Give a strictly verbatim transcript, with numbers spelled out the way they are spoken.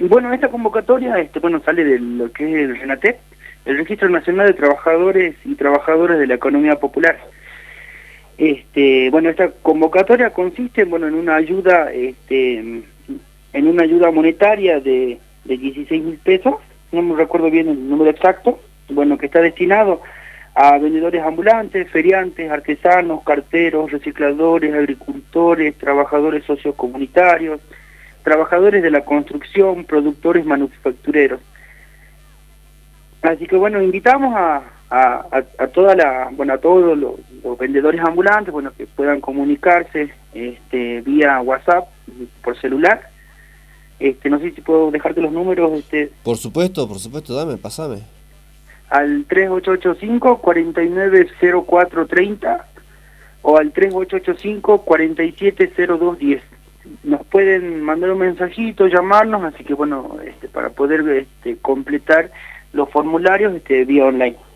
Y bueno, esta convocatoria este, bueno, sale de lo que es el RENATEP, el Registro Nacional de Trabajadores y Trabajadoras de la Economía Popular. Este, bueno, esta convocatoria consiste bueno, en una ayuda este, en una ayuda monetaria de, de dieciséis mil pesos, no me recuerdo bien el número exacto, bueno, que está destinado a vendedores ambulantes, feriantes, artesanos, carteros, recicladores, agricultores, trabajadores sociocomunitarios, trabajadores de la construcción, productores manufactureros. Así que bueno, invitamos a, a, a, a toda la, bueno, a todos los, los vendedores ambulantes, bueno, que puedan comunicarse este, vía WhatsApp, por celular. Este, no sé si puedo dejarte los números. Este, por supuesto, por supuesto, dame, pasame. Al tres ocho ocho cinco, cuatro nueve cero cuatro tres cero o al tres ocho ocho cinco, cuatro siete cero dos uno cero. Nos pueden mandar un mensajito, llamarnos, así que bueno, este, para poder este, completar los formularios este, vía online.